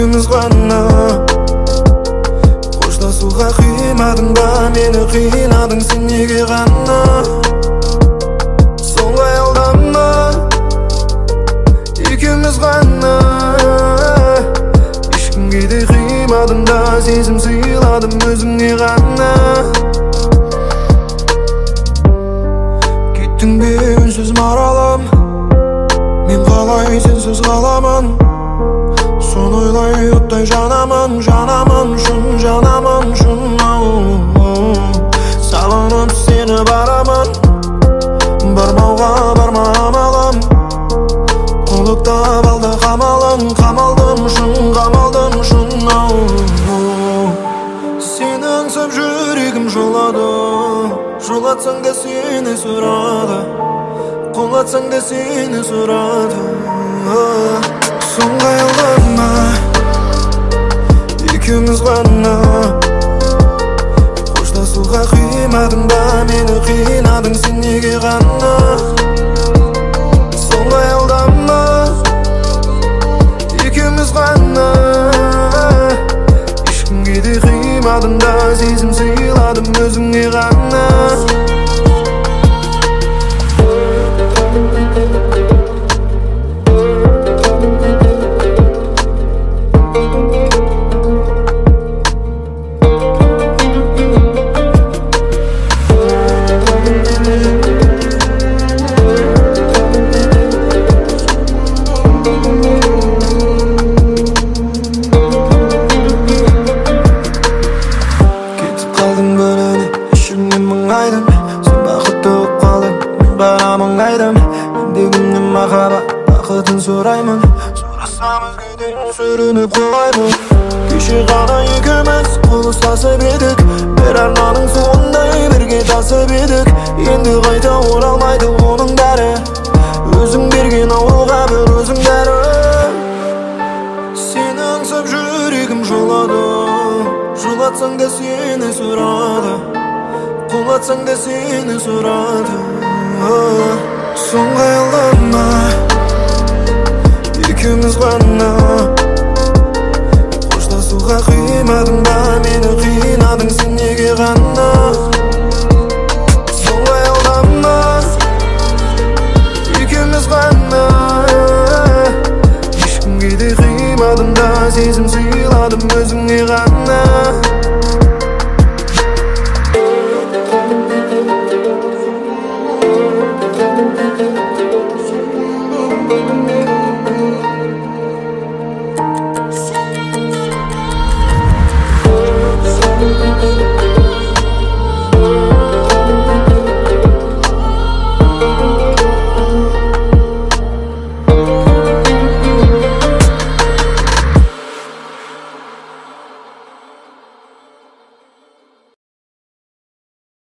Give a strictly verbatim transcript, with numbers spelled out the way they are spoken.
Ikimiz ғана қоштасуға қимадың ба мені, қинадың сен неге ғана? Соңғы аялдама, ikimiz ғана. Ешкімге де қимадым да, сезім сыйладым өзіңе ғана. Кеттің бе үнсіз маралым, мен қалай сенсіз қаламын? Соны ойлай оттай жанамын, жанамын, шын жанамын, шын. Сағынып сені барамын, бармауға барма амалым. Құлықтап алды қамалым, қамалдым, шын қамалдым, шын. Сені аңсап жүрегім жолады, жолатсаң да сені сұрады, қолатсаң да сені сұрады. Соңғы аялдама, ikimiz ғана қоштасуға қимадың ба мені, қинадың сен неге ғана? Соңғы аялдама, ikimiz ғана. Ешкімге де қимадың да, сезім сыйладым өзіңе ғана. Сен бақытты болып қалдың, мен барамын қайдам. Менде күнім махаббат, бақытын сұраймын. Сұрасам өзгеден сүрініп қалаймын. Кеше ғана екеуміз қол ұстасып едік, бір арнаның суындай бірге тасып едік. Енді қайта оралмайды оның бәрі, өзің берген ауруға бір өзің дәрі. Сені аңсап жүрегім жолады, жолатсаң да сені сұрады, қолатсаң да сені сұрады. Соңғы аялдама, ikimiz ғана қоштасуға қимадың